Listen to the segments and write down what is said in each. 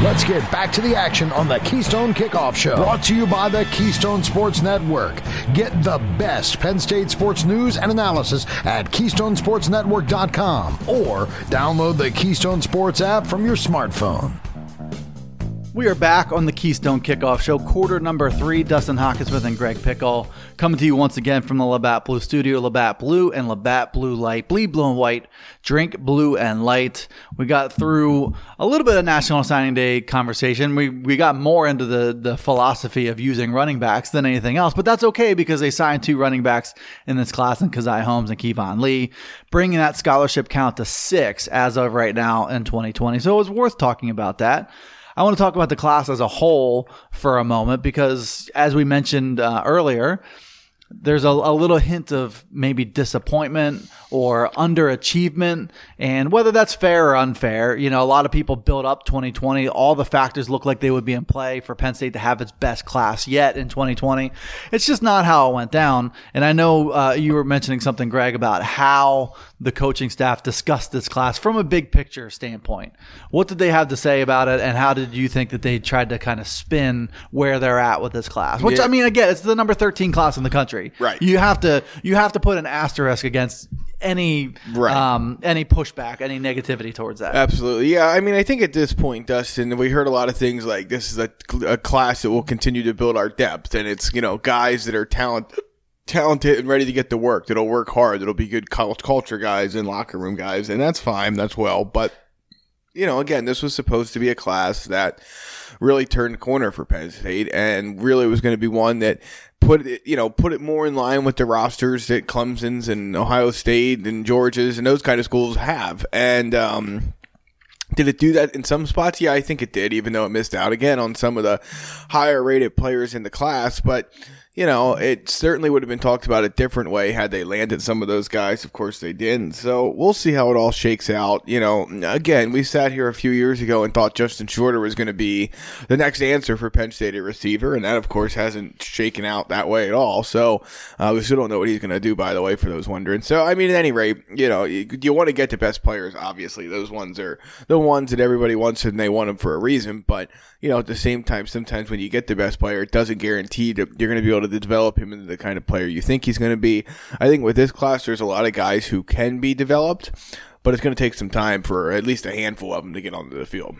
Let's get back to the action on the Keystone Kickoff Show. Brought to you by the Keystone Sports Network. Get the best Penn State sports news and analysis at KeystonesportsNetwork.com or download the Keystone Sports app from your smartphone. We are back on the Keystone Kickoff Show, quarter number 3. Dustin Hockenssmith and Greg Pickle coming to you once again from the Labatt Blue Studio. Labatt Blue and Labatt Blue Light. Bleed blue and white. Drink blue and light. We got through a little bit of National Signing Day conversation. We got more into the philosophy of using running backs than anything else, but that's okay because they signed 2 running backs in this class in Keziah Holmes and Kevon Lee, bringing that scholarship count to 6 as of right now in 2020. So it was worth talking about that. I want to talk about the class as a whole for a moment because, as we mentioned earlier, there's a little hint of maybe disappointment or underachievement, and whether that's fair or unfair, a lot of people build up 2020. All the factors look like they would be in play for Penn State to have its best class yet in 2020. It's just not how it went down. And I know you were mentioning something, Greg, about how the coaching staff discussed this class from a big picture standpoint. What did they have to say about it, and how did you think that they tried to kind of spin where they're at with this class? Which, I mean, again, it's the number 13 class in the country. Right. You have to put an asterisk against any pushback, any negativity towards that. Absolutely. Yeah, I mean, I think at this point, Dustin, we heard a lot of things like this is a class that will continue to build our depth, and it's, guys that are talented and ready to get to work, that'll work hard, that'll be good culture guys and locker room guys, and that's fine, that's well, but, again, this was supposed to be a class that really turned the corner for Penn State, and really was going to be one that put it more in line with the rosters that Clemson's and Ohio State and Georgia's and those kind of schools have. And did it do that in some spots? Yeah, I think it did, even though it missed out again on some of the higher rated players in the class. But it certainly would have been talked about a different way had they landed some of those guys. Of course they didn't. So we'll see how it all shakes out. Again, we sat here a few years ago and thought Justin Shorter was going to be the next answer for Penn State at receiver. And that, of course, hasn't shaken out that way at all. So we still don't know what he's going to do, by the way, for those wondering. So, I mean, at any rate, you want to get the best players, obviously. Those ones are the ones that everybody wants and they want them for a reason. But, at the same time, sometimes when you get the best player, it doesn't guarantee that you're going to be able to develop him into the kind of player you think he's going to be. I think with this class, there's a lot of guys who can be developed, but it's going to take some time for at least a handful of them to get onto the field.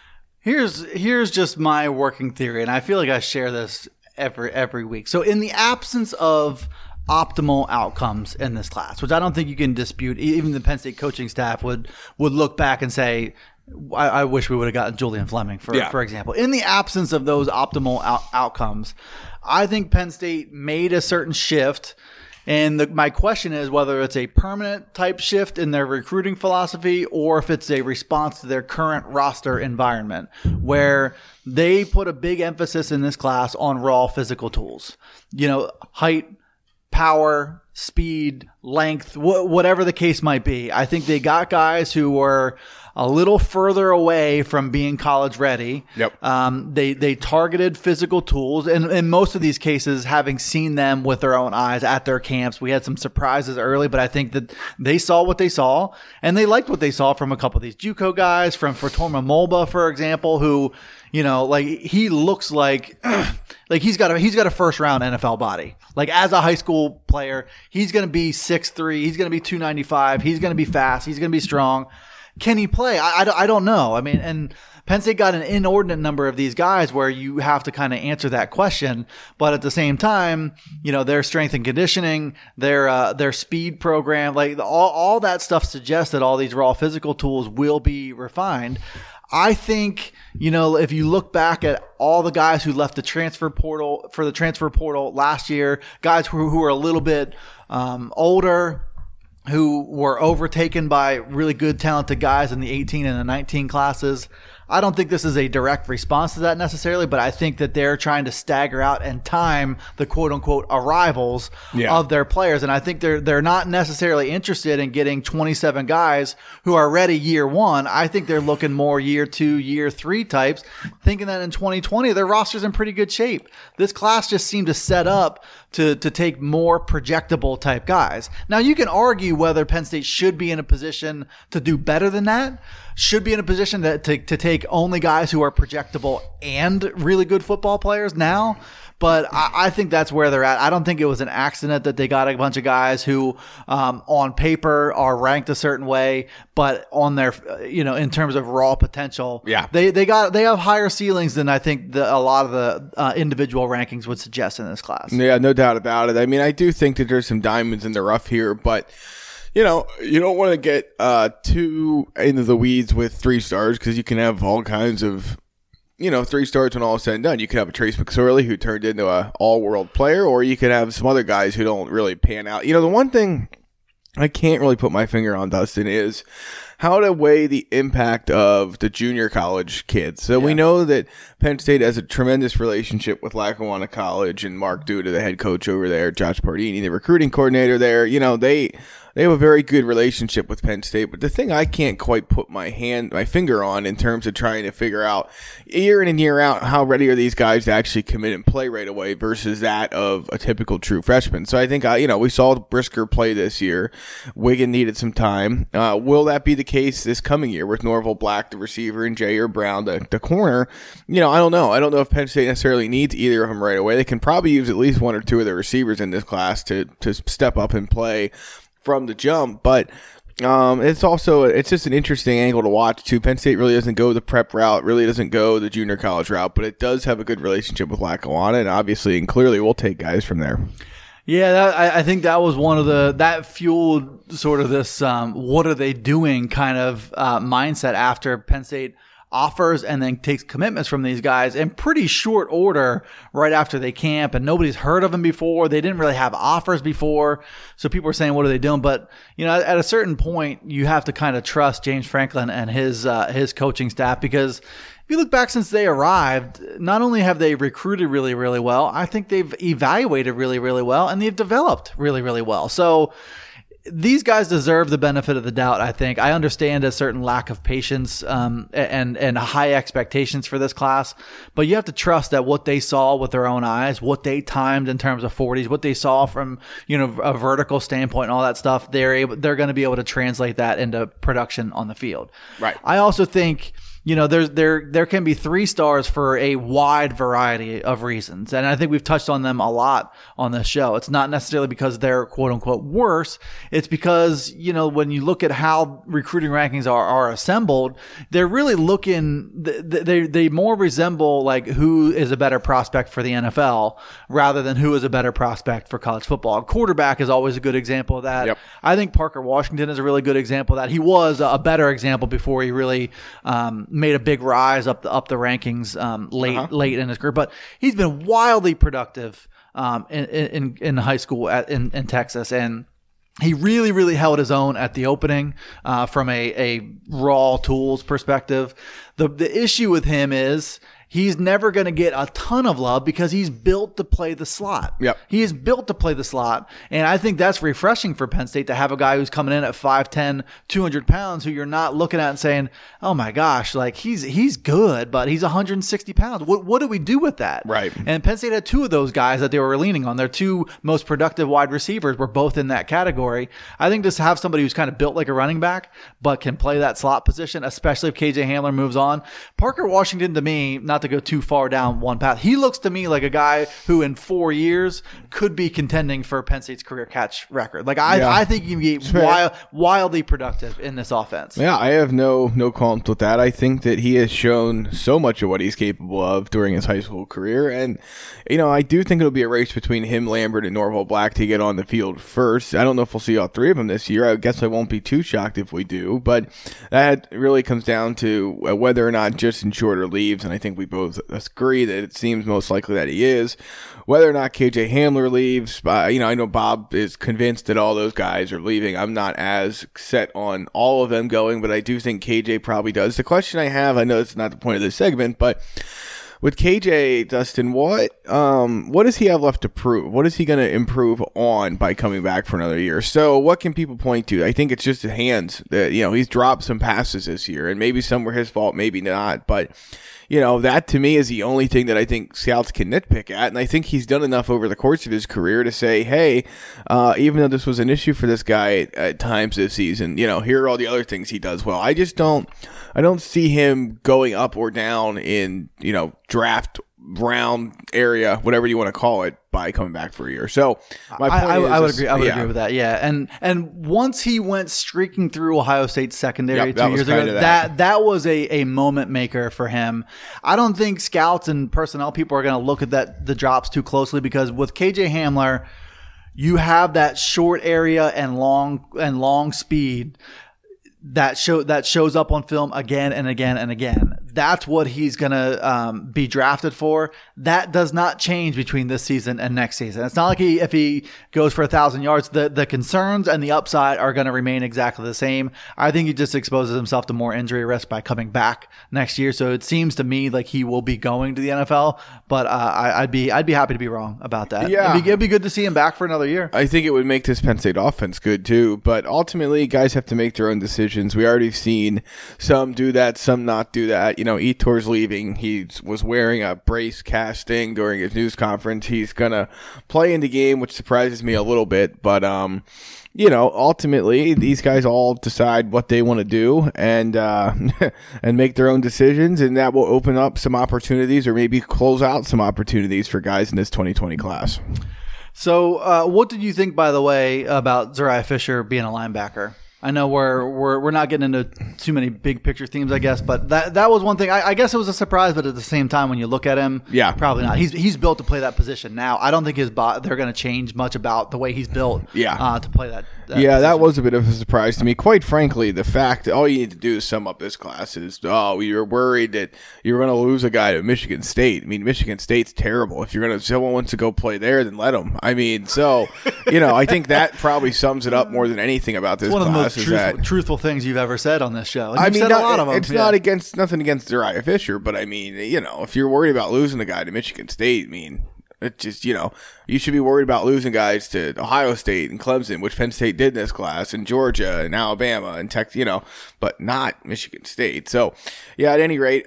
Here's just my working theory, and I feel like I share this every week. So in the absence of optimal outcomes in this class, which I don't think you can dispute, even the Penn State coaching staff would look back and say, I wish we would have gotten Julian Fleming, for example. In the absence of those optimal outcomes, I think Penn State made a certain shift, and my question is whether it's a permanent type shift in their recruiting philosophy or if it's a response to their current roster environment, where they put a big emphasis in this class on raw physical tools. Height, power, speed, length, whatever the case might be. I think they got guys who were a little further away from being college ready. Yep. They targeted physical tools, and in most of these cases, having seen them with their own eyes at their camps, we had some surprises early, but I think that they saw what they saw, and they liked what they saw from a couple of these JUCO guys, from Fortoma Molba, for example, who, he looks like he's got a first round NFL body. Like as a high school player, he's going to be 6'3", he's going to be 295, he's going to be fast, he's going to be strong. Can he play? I don't know. I mean, and Penn State got an inordinate number of these guys where you have to kind of answer that question. But at the same time, their strength and conditioning, their speed program, like all that stuff suggests that all these raw physical tools will be refined. I think, if you look back at all the guys who left the transfer portal last year, guys who are a little bit older, who were overtaken by really good, talented guys in the 18 and the 19 classes. I don't think this is a direct response to that necessarily, but I think that they're trying to stagger out and time the quote-unquote arrivals of their players. And I think they're not necessarily interested in getting 27 guys who are ready year one. I think they're looking more year 2, year 3 types, thinking that in 2020, their roster's in pretty good shape. This class just seemed to set up to take more projectable type guys. Now, you can argue whether Penn State should be in a position to do better than that, should be in a position to take take only guys who are projectable and really good football players now. But I think that's where they're at. I don't think it was an accident that they got a bunch of guys who, on paper, are ranked a certain way, but on their, in terms of raw potential, they have higher ceilings than I think a lot of the individual rankings would suggest in this class. Yeah, no doubt about it. I mean, I do think that there's some diamonds in the rough here, but you don't want to get too into the weeds with 3 stars because you can have all kinds of 3 stars when all is said and done. You could have a Trace McSorley who turned into an all-world player, or you could have some other guys who don't really pan out. The one thing I can't really put my finger on, Dustin, is how to weigh the impact of the junior college kids. So we know that Penn State has a tremendous relationship with Lackawanna College and Mark Duda, the head coach over there, Josh Pardini, the recruiting coordinator there. They have a very good relationship with Penn State, but the thing I can't quite put my finger on in terms of trying to figure out year in and year out how ready are these guys to actually commit and play right away versus that of a typical true freshman. So I think, we saw Brisker play this year. Wiggin needed some time. Will that be the case this coming year with Norval Black, the receiver, and Jair Brown, the corner? I don't know. I don't know if Penn State necessarily needs either of them right away. They can probably use at least 1 or 2 of the receivers in this class to step up and play from the jump, but it's just an interesting angle to watch too. Penn State really doesn't go the prep route, really doesn't go the junior college route, but it does have a good relationship with Lackawanna, and obviously and clearly we'll take guys from there. Yeah, I think that was one of that fueled sort of this what are they doing kind of mindset after Penn State offers and then takes commitments from these guys in pretty short order right after they camp, and nobody's heard of them before. They didn't really have offers before. So people are saying, what are they doing? But, at a certain point, you have to kind of trust James Franklin and his coaching staff, because if you look back since they arrived, not only have they recruited really, really well, I think they've evaluated really, really well, and they've developed really, really well. So these guys deserve the benefit of the doubt, I think. I understand a certain lack of patience and high expectations for this class, but you have to trust that what they saw with their own eyes, what they timed in terms of 40s, what they saw from a vertical standpoint and all that stuff, they're going to be able to translate that into production on the field. Right. I also think there can be 3 stars for a wide variety of reasons. And I think we've touched on them a lot on this show. It's not necessarily because they're quote unquote worse. It's because, when you look at how recruiting rankings are assembled, they're really they more resemble like who is a better prospect for the NFL rather than who is a better prospect for college football. Quarterback is always a good example of that. Yep. I think Parker Washington is a really good example of that. He was a better example before he really, made a big rise up the rankings late in his career, but he's been wildly productive in high school in Texas, and he really, really held his own at the opening from a raw tools perspective. The issue with him is he's never going to get a ton of love because he's built to play the slot. Yep. He is built to play the slot. And I think that's refreshing for Penn State to have a guy who's coming in at 5'10", 200 pounds, who you're not looking at and saying, oh my gosh, like he's good, but he's 160 pounds. What do we do with that? Right. And Penn State had 2 of those guys that they were leaning on. Their 2 most productive wide receivers were both in that category. I think just have somebody who's kind of built like a running back, but can play that slot position, especially if KJ Hamler moves on. Parker Washington, to me, not to go too far down one path, he looks to me like a guy who in 4 years could be contending for Penn State's career catch record. Like I think he can be wildly productive in this offense. Yeah, I have no qualms with that. I think that he has shown so much of what he's capable of during his high school career, and I do think it'll be a race between him, Lambert, and Norval Black to get on the field first. I don't know if we'll see all 3 of them this year. I guess I won't be too shocked if we do, but that really comes down to whether or not Justin Shorter leaves, and I think we both agree that it seems most likely that he is. Whether or not KJ Hamler leaves, I know Bob is convinced that all those guys are leaving. I'm not as set on all of them going, but I do think KJ probably does. The question I have, I know it's not the point of this segment, but with KJ, Dustin, what does he have left to prove? What is he going to improve on by coming back for another year? So what can people point to? I think it's just his hands. That he's dropped some passes this year, and maybe some were his fault, maybe not, but that to me is the only thing that I think scouts can nitpick at. And I think he's done enough over the course of his career to say, hey, even though this was an issue for this guy at times this season, here are all the other things he does well. I just don't I don't see him going up or down in, draft round area, whatever you want to call it, by coming back for a year. So my point I would agree. I would agree with that. Yeah. And once he went streaking through Ohio State secondary 2 years ago, that was a moment maker for him. I don't think scouts and personnel people are going to look at the drops too closely, because with KJ Hamler, you have that short area and long speed that shows up on film again and again and again. That's what he's going to be drafted for. That does not change between this season and next season. It's not like if he goes for 1,000 yards, the concerns and the upside are going to remain exactly the same. I think he just exposes himself to more injury risk by coming back next year. So it seems to me like he will be going to the NFL, but I'd be happy to be wrong about that. Yeah. It'd be good to see him back for another year. I think it would make this Penn State offense good too, but ultimately guys have to make their own decisions. We already seen some do that, some not do that. Etor's leaving. He was wearing a brace casting during his news conference. He's going to play in the game, which surprises me a little bit. But, ultimately, these guys all decide what they want to do and and make their own decisions. And that will open up some opportunities, or maybe close out some opportunities for guys in this 2020 class. So what did you think, by the way, about Zuriah Fisher being a linebacker? I know we're not getting into too many big picture themes, I guess, but that was one thing. I guess it was a surprise, but at the same time, when you look at him, probably not. He's built to play that position now. I don't think they're going to change much about the way he's built to play that position. That was a bit of a surprise to me. Quite frankly, the fact that all you need to do to sum up this class is, you're worried that you're going to lose a guy to Michigan State. I mean, Michigan State's terrible. If someone wants to go play there, then let them. I mean, so, I think that probably sums it up more than anything about this class. Truthful things you've ever said on this show. And said a lot of them. It's not nothing against Zuriah Fisher, but I mean, if you're worried about losing a guy to Michigan State, I mean, it just, you should be worried about losing guys to Ohio State and Clemson, which Penn State did in this class, and Georgia and Alabama and Texas, but not Michigan State. So, at any rate,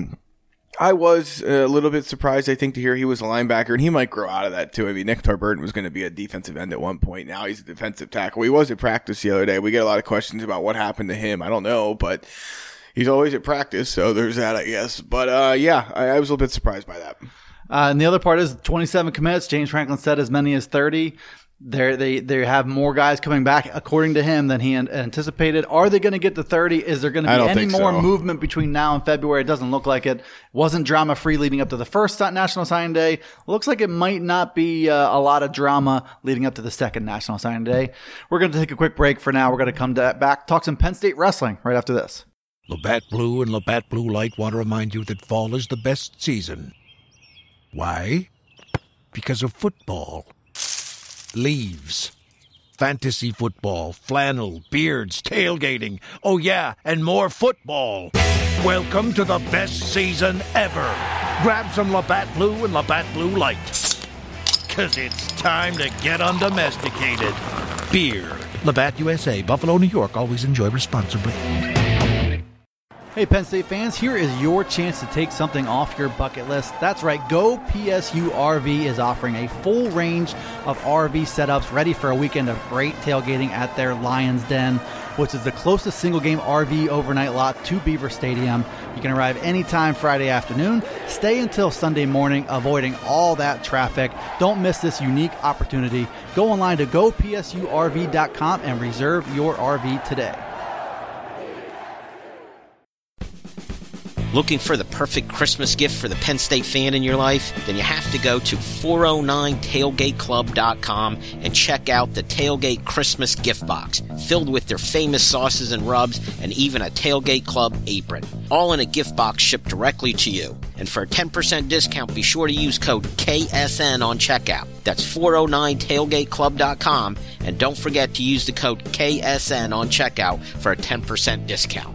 I was a little bit surprised, I think, to hear he was a linebacker, and he might grow out of that, too. I mean, Nick Tarburton was going to be a defensive end at one point. Now he's a defensive tackle. He was at practice the other day. We get a lot of questions about what happened to him. I don't know, but he's always at practice, so there's that, I guess. But, I was a little bit surprised by that. And the other part is 27 commits. James Franklin said as many as 30. They have more guys coming back, according to him, than he anticipated. Are they going to get to 30? Is there going to be any more movement between now and February? It doesn't look like it. Wasn't drama-free leading up to the first National Signing Day. Looks like it might not be a lot of drama leading up to the second National Signing Day. We're going to take a quick break for now. We're going to come back, talk some Penn State wrestling right after this. Labatt Blue and Labatt Blue Light want to remind you that fall is the best season. Why? Because of football. Leaves, fantasy football, flannel, beards, tailgating, oh yeah, and more football. Welcome to the best season ever. Grab some Labatt Blue and Labatt Blue Light, 'cause it's time to get undomesticated. Beer. Labatt USA, Buffalo, New York. Always enjoy responsibly. Hey, Penn State fans, here is your chance to take something off your bucket list. That's right, Go PSU RV is offering a full range of RV setups ready for a weekend of great tailgating at their Lions Den, which is the closest single-game RV overnight lot to Beaver Stadium. You can arrive anytime Friday afternoon, stay until Sunday morning, avoiding all that traffic. Don't miss this unique opportunity. Go online to gopsurv.com and reserve your RV today. Looking for the perfect Christmas gift for the Penn State fan in your life? Then you have to go to 409tailgateclub.com and check out the Tailgate Christmas gift box, filled with their famous sauces and rubs and even a Tailgate Club apron. All in a gift box shipped directly to you. And for a 10% discount, be sure to use code KSN on checkout. That's 409tailgateclub.com, and don't forget to use the code KSN on checkout for a 10% discount.